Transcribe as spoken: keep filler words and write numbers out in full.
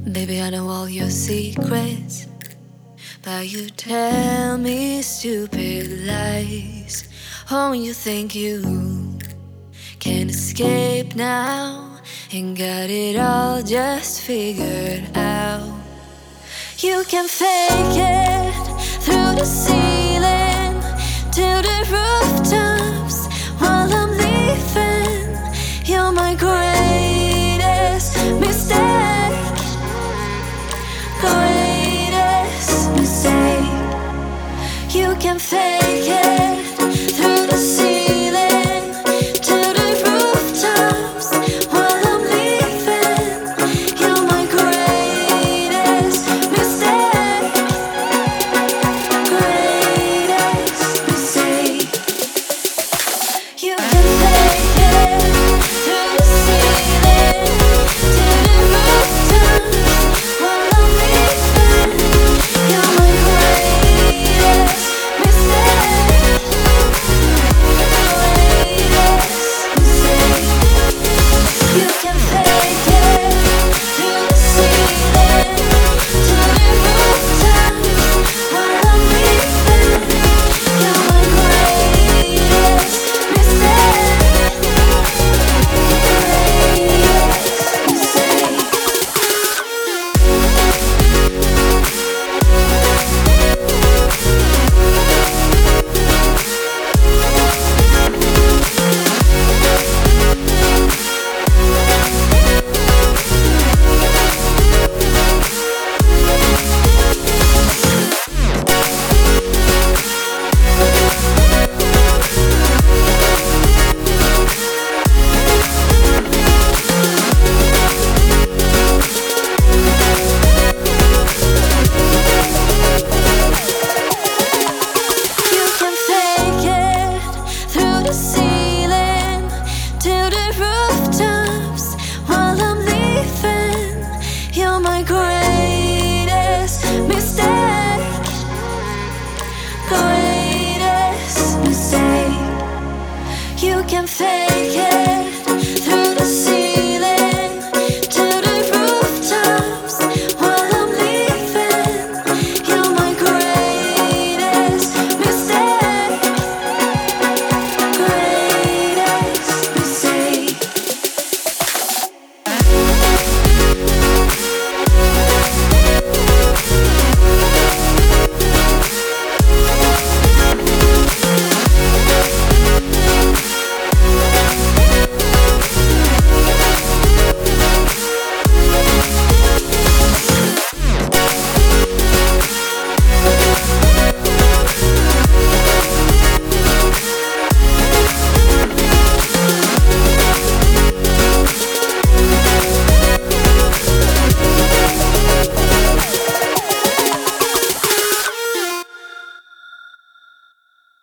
Baby, I know all your secrets, but you tell me stupid lies. Oh, you think you can escape now and got it all just figured out. You can fake it through the ceiling to the rooftops while I'm leaving. You're my greatest mistake, greatest mistake. You can fake it through the ceiling to the rooftops while I'm leaving. You're my greatest mistake, greatest mistake. You can fake it through the ceiling to the rooftops while I'm leaving. You're my greatest mistake, greatest mistake. You can fake it through the ceiling to the rooftops while I'm leaving. You're my greatest mistake, greatest mistake. You can fake it through the ceiling to the rooftops while I'm leaving. You're my greatest